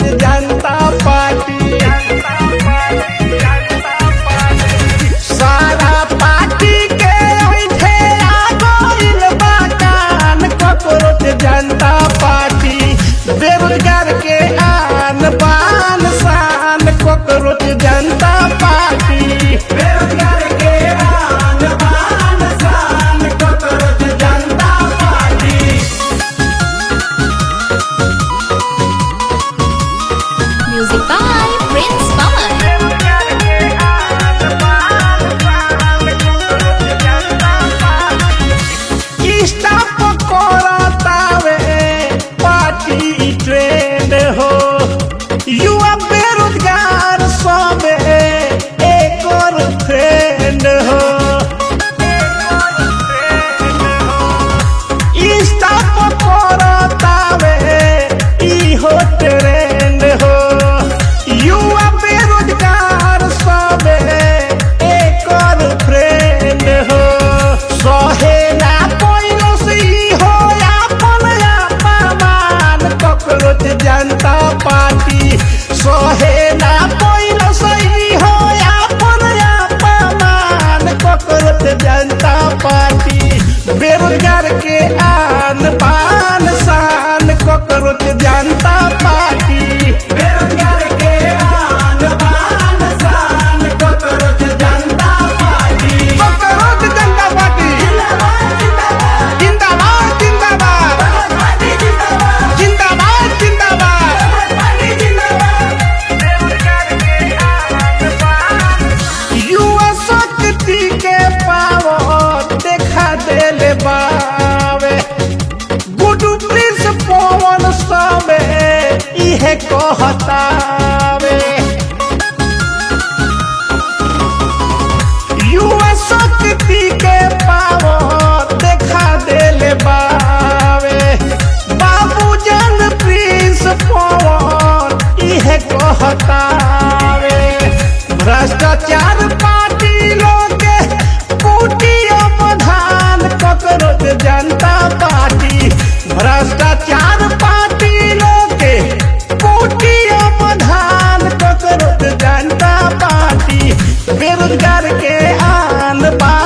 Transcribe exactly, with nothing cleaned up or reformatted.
जनता party. सारा party के ओइठे आ गइल बा कान कॉकरोच जनता पार्टी। बेरोजगार के आन बान शान कॉकरोच जनता पार्टी। बेरोजगार के आन बान शान कॉकरोच जनता party. Music by Prince Pawan. Staff करतावे पार्टी ट्रेंड हो। युवा बेरोजगार सबे एकर फ्रेंड हो। स्टाफ करतावे इहो ट्रेंड हो। युवा बेरोजगार सबे एकर फ्रेंड हो। सहे ना कोइनो से हो अपन अपमान कॉकरोच जनता पार्टी। सहे ना कोइनो से हो अपन अपमान कॉकरोच जनता पार्टी। बेरोजगार के आन बान शान कॉकरोच जनता पार्टी। बेरोजगार के आन बान शान कॉकरोच जनता पार्टी। कॉकरोच जनता पार्टी जिंदाबाद जिंदाबाद जिंदाबाद जिंदाबाद। युवा शक्ति के पावर देखा देले बावे। गुडू प्रिंस पवन सबे इहे कहतावे। युवा शक्ति के पावर देखा देले बावे। बाबूजन प्रिंस पवन इहे कहतावे। भ्रष्टाचार पार्टी लोग के कुटिया प्रधान कॉकरोच जनता पार्टी। भ्रष्टाचार पार्टी लोग के कुटिया प्रधान कॉकरोच जनता पार्टी। बेरोजगार के आन बान